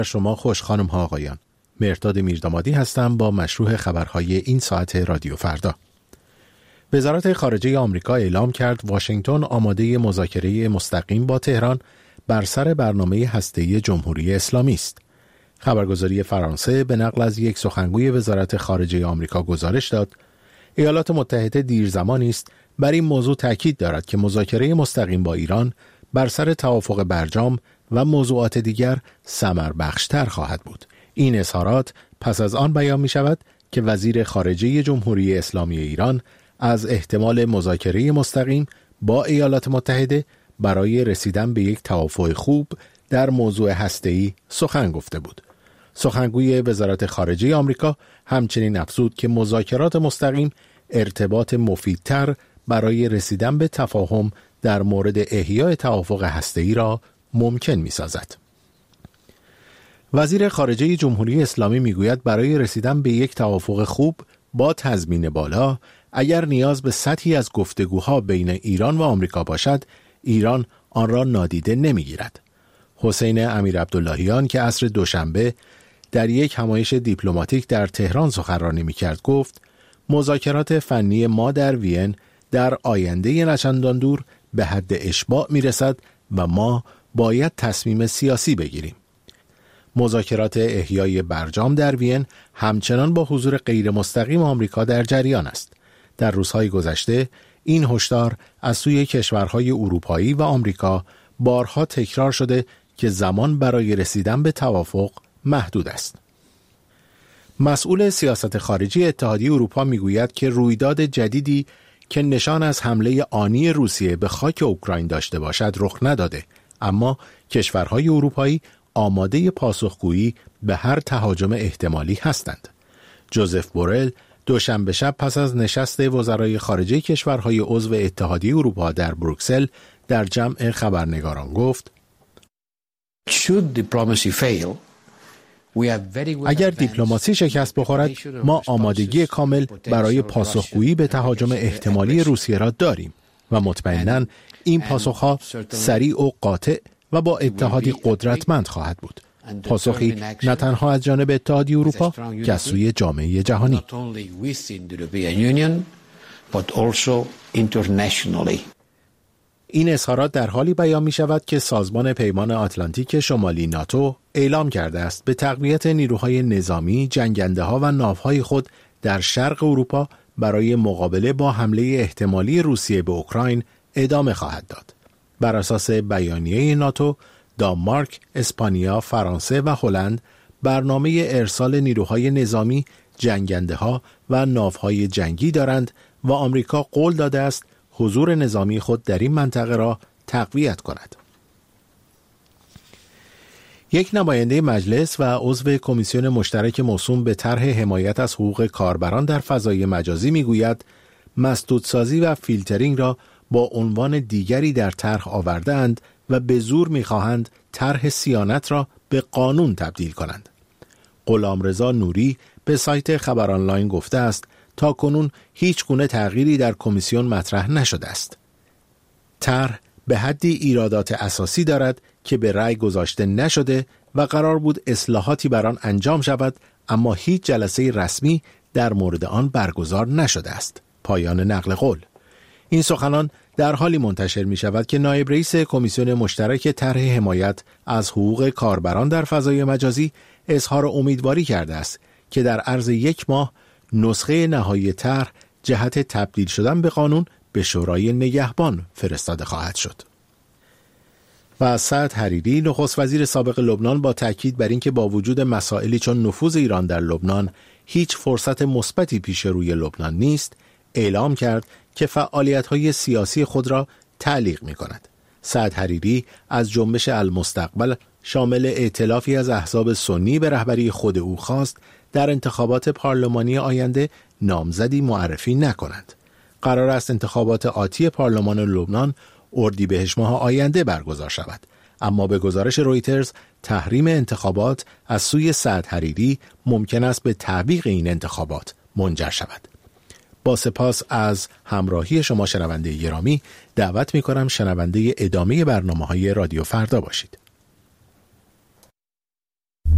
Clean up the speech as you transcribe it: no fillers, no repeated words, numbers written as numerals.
شما خوش خانم ها آقایان. مهرداد میردامادی هستم با مشروع خبرهای این ساعت رادیو فردا. وزارت خارجه آمریکا اعلام کرد واشنگتن آماده مذاکره مستقیم با تهران بر سر برنامه هسته‌ای جمهوری اسلامی است. خبرگزاری فرانسه به نقل از یک سخنگوی وزارت خارجه آمریکا گزارش داد ایالات متحده دیرزمانی است بر این موضوع تاکید دارد که مذاکره مستقیم با ایران بر سر توافق برجام و موضوعات دیگر ثمربخش‌تر خواهد بود. این اظهارات پس از آن بیان می شود که وزیر خارجه جمهوری اسلامی ایران از احتمال مذاکره مستقیم با ایالات متحده برای رسیدن به یک توافق خوب در موضوع هسته‌ای سخن گفته بود. سخنگوی وزارت خارجه آمریکا همچنین افزود که مذاکرات مستقیم ارتباط مفیدتر برای رسیدن به تفاهم در مورد احیای توافق هسته‌ای را ممکن می‌سازد. وزیر خارجه جمهوری اسلامی میگوید برای رسیدن به یک توافق خوب با تضمین بالا اگر نیاز به سطحی از گفتگوها بین ایران و آمریکا باشد، ایران آن را نادیده نمیگیرد. حسین امیرعبداللهیان که عصر دوشنبه در یک همایش دیپلماتیک در تهران سخنرانی می‌کرد گفت مذاکرات فنی ما در وین در آینده نچندان دور به حد اشباع میرسد و ما باید تصمیم سیاسی بگیریم. مذاکرات احیای برجام در وین همچنان با حضور غیر مستقیم آمریکا در جریان است. در روزهای گذشته این هشدار از سوی کشورهای اروپایی و آمریکا بارها تکرار شده که زمان برای رسیدن به توافق محدود است. مسئول سیاست خارجی اتحادیه اروپا میگوید که رویداد جدیدی که نشان از حمله آنی روسیه به خاک اوکراین داشته باشد رخ نداده، اما کشورهای اروپایی آماده پاسخگویی به هر تهاجم احتمالی هستند. جوزف بورل دوشنبه شب پس از نشست وزرای خارجه کشورهای عضو اتحادیه اروپا در بروکسل در جمع خبرنگاران گفت اگر دیپلماسی شکست بخورد ما آمادگی کامل برای پاسخگویی به تهاجم احتمالی روسیه را داریم و مطمئناً این پاسخها سریع و قاطع و با اتحادی قدرتمند خواهد بود. پاسخی نه تنها از جانب اتحادیه اروپا که از سوی جامعه جهانی. این اظهارات در حالی بیان می شود که سازمان پیمان آتلانتیک شمالی ناتو اعلام کرده است به تقویت نیروهای نظامی، جنگنده ها و ناوهای خود در شرق اروپا برای مقابله با حمله احتمالی روسیه به اوکراین ادامه خواهد داد. بر اساس بیانیه ناتو، دانمارک، اسپانیا، فرانسه و هلند برنامه ارسال نیروهای نظامی، جنگنده ها و ناوهای جنگی دارند و آمریکا قول داده است حضور نظامی خود در این منطقه را تقویت کند. یک نماینده مجلس و عضو کمیسیون مشترک موسوم به طرح حمایت از حقوق کاربران در فضای مجازی میگوید مسدودسازی و فیلترینگ را با عنوان دیگری در طرح آورده‌اند و به زور می‌خواهند طرح صیانت را به قانون تبدیل کنند. غلامرضا نوری به سایت خبر آنلاین گفته است تا کنون هیچ گونه تغییری در کمیسیون مطرح نشده است. طرح به حدی ایرادات اساسی دارد که به رأی گذاشته نشده و قرار بود اصلاحاتی بر آن انجام شود، اما هیچ جلسه رسمی در مورد آن برگزار نشده است. پایان نقل قول. این سخنان در حالی منتشر می شود که نایب رئیس کمیسیون مشترک طرح حمایت از حقوق کاربران در فضای مجازی اظهار امیدواری کرده است که در عرض یک ماه نسخه نهایی طرح جهت تبدیل شدن به قانون به شورای نگهبان فرستاده خواهد شد. و سعد حریری نخست وزیر سابق لبنان با تاکید بر اینکه با وجود مسائلی چون نفوذ ایران در لبنان هیچ فرصت مثبتی پیش روی لبنان نیست، اعلام کرد که فعالیت‌های سیاسی خود را تعلیق می‌کند. سعد حریری از جنبش المستقبل شامل ائتلافی از احزاب سنی به رهبری خود او خواست در انتخابات پارلمانی آینده نامزدی معرفی نکنند. قرار است انتخابات آتی پارلمان لبنان اردیبهشت ماه آینده برگزار شود، اما به گزارش رویترز تحریم انتخابات از سوی سعد حریری ممکن است به تعویق این انتخابات منجر شود. با سپاس از همراهی شما شنونده گرامی، دعوت می‌کنم شنونده ادامه برنامه‌های رادیو فردا باشید.